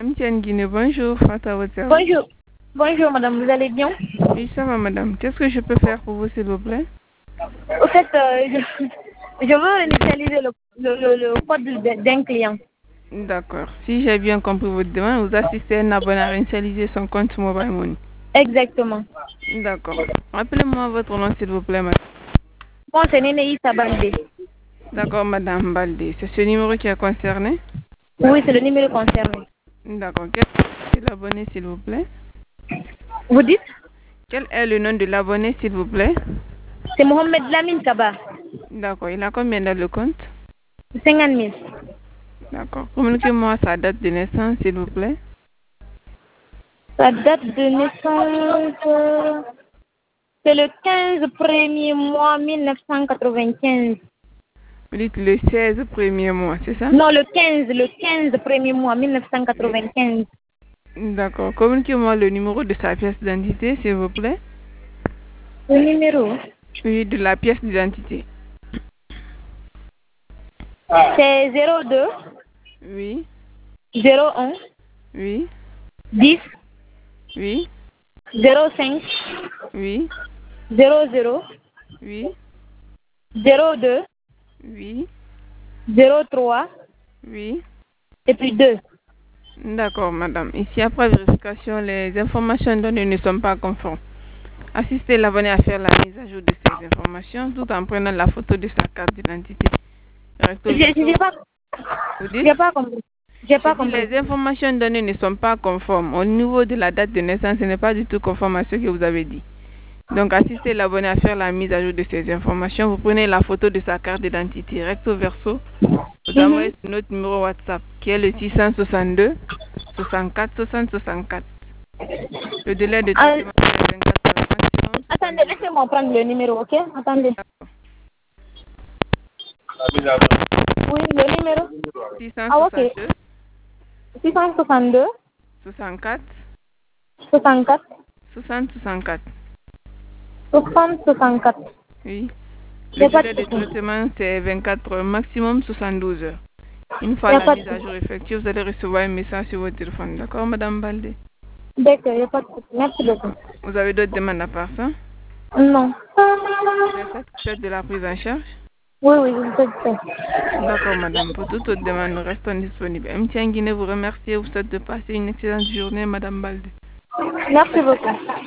Mtienne Guinée, bonjour, Fata Water. Bonjour. Bonjour madame, vous allez bien? Oui, ça va madame. Qu'est-ce que je peux faire pour vous s'il vous plaît? Au fait, je veux initialiser le code d'un client. D'accord. Si j'ai bien compris votre demande, vous assistez à un abonné à initialiser son compte Mobile Money. Exactement. D'accord. Rappelez-moi votre nom s'il vous plaît madame. Bon, c'est Nénéï Sabaldé. D'accord madame Baldé. C'est ce numéro qui est concerné? Oui, c'est le numéro concerné. D'accord. Quel est l'abonné s'il vous plaît? Vous dites? Quel est le nom de l'abonné s'il vous plaît? C'est Mohamed Lamine Kaba. D'accord. Il a combien dans le compte? 50 000. D'accord. Communiquez-moi sa date de naissance s'il vous plaît. Sa date de naissance, c'est le 15 premier mois 1995. Vous dites le 16 premier mois, c'est ça? Non, le 15 premier mois 1995. D'accord. Communiquez-moi le numéro de sa pièce d'identité, s'il vous plaît. Le numéro? Oui, de la pièce d'identité. C'est 02 Oui, 01 oui, 10 oui, 05 oui, 00 oui, 02 oui, 03 oui. et puis 2. D'accord, madame. Ici, après vérification, les informations données ne sont pas conformes. Assistez l'abonné à faire la mise à jour de ces informations tout en prenant la photo de sa carte d'identité. Recto verso. Vous dites? J'ai pas compris. J'ai Je pas dis, compris. les informations données ne sont pas conformes. Au niveau de la date de naissance, ce n'est pas du tout conforme à ce que vous avez dit. Donc, assistez l'abonné à faire la mise à jour de ces informations. Vous prenez la photo de sa carte d'identité recto verso. Vous envoyez sur notre numéro WhatsApp qui est le 662 64 60 64. Le délai de traitement est 24 heures maximum. Attendez, laissez-moi prendre le numéro, ok? Attendez. Oui, le numéro. Ah, ok. 662 662 64 64 60 64. 60 64. Oui. Y Le a pas délai de de souci. traitement, c'est 24 heures, maximum 72 heures. Une fois Y a la pas de mise à souci. jour effective, vous allez recevoir un message sur votre téléphone. D'accord, Madame Baldé? D'accord, y a pas de souci. Merci beaucoup. Vous avez d'autres demandes à part ça? Non. Vous êtes satisfaite de la prise en charge? Oui, oui, je sais. D'accord, madame. Pour toute autre demande, nous restons disponibles. MTN Guinée vous remercie et vous souhaite de passer une excellente journée, Madame Baldé. Merci beaucoup.